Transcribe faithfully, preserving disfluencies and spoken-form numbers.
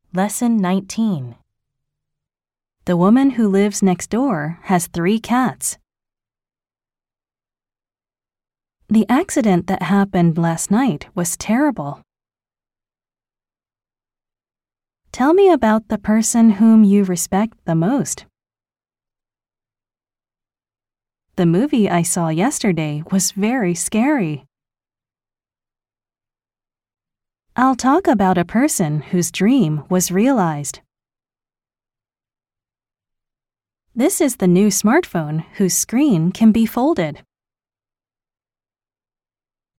Lesson nineteen. The woman who lives next door has three cats. The accident that happened last night was terrible. Tell me about the person whom you respect the most. The movie I saw yesterday was very scary. I'll talk about a person whose dream was realized. This is the new smartphone whose screen can be folded.